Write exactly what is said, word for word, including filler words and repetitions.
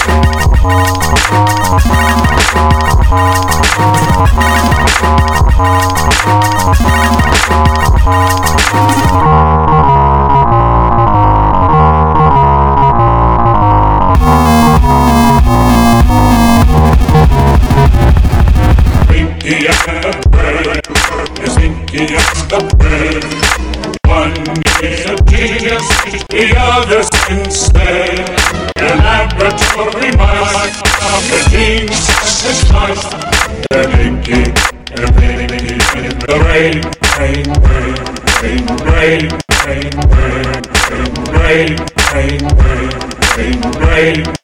The other's instead a laboratory mind of the genes and the slice. They're linking, they're linking in the brain, brain, brain, brain, brain, brain, brain, brain, brain, brain, brain, brain.